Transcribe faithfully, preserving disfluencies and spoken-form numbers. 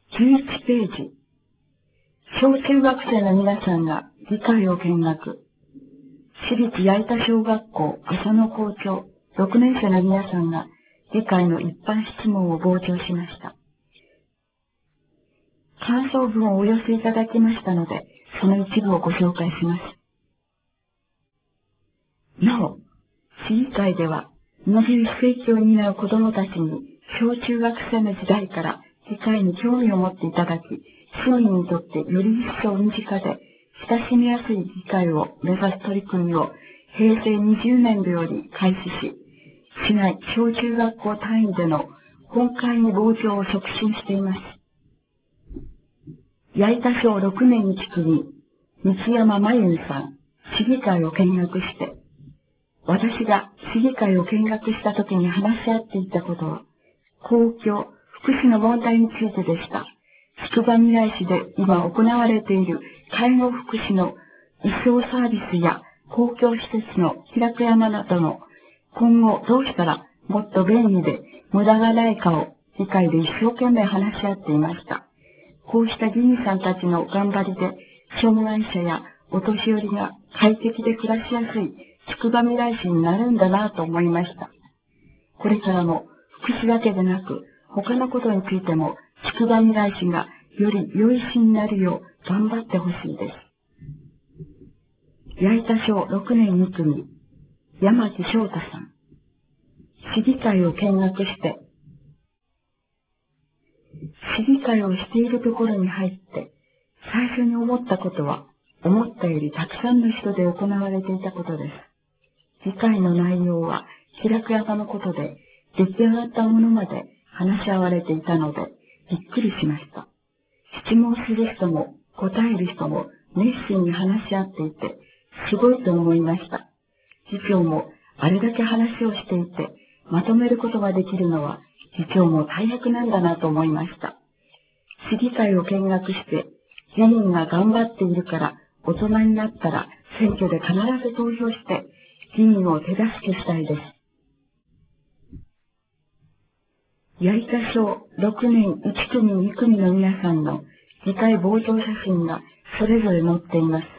じゅういちページ。小中学生の皆さんが議会を見学。私立矢板小学校浅野校長ろくねん生の皆さんが議会の一般質問を傍聴しました。感想文をお寄せいただきましたので、その一部をご紹介します。なお、市議会ではにじゅういっせいきを担う子供たちに小中学生の時代から議会に興味を持っていただき、市民にとってより一層身近で親しみやすい議会を目指す取り組みをへいせいにじゅうねんどより開始し、市内小中学校単位での本会議傍聴を促進しています。矢板小ろくねんいち組、三山真由さん、市議会を見学して、私が市議会を見学した時に話し合っていたことは、公共、福祉の問題についてでした。つくばみらい市で今行われている介護福祉の移送サービスや公共施設の開く山などの今後どうしたらもっと便利で無駄がないかを議会で一生懸命話し合っていました。こうした議員さんたちの頑張りで障害者やお年寄りが快適で暮らしやすいつくばみらい市になるんだなと思いました。これからも福祉だけでなく他のことについてもつくばみらい市がより良い市になるよう頑張ってほしいです。矢板小ろくねんに組、山木翔太さん。市議会を見学して、市議会をしているところに入って、最初に思ったことは、思ったよりたくさんの人で行われていたことです。議会の内容は、開く山のことで、出来上がったものまで話し合われていたので、びっくりしました。質問する人も答える人も熱心に話し合っていて、すごいと思いました。議長もあれだけ話をしていて、まとめることができるのは、議長も大役なんだなと思いました。市議会を見学して、議員が頑張っているから、大人になったら選挙で必ず投票して、議員を手助けしたいです。矢板小ろくねんいち組に組の皆さんの議会傍聴写真がそれぞれ載っています。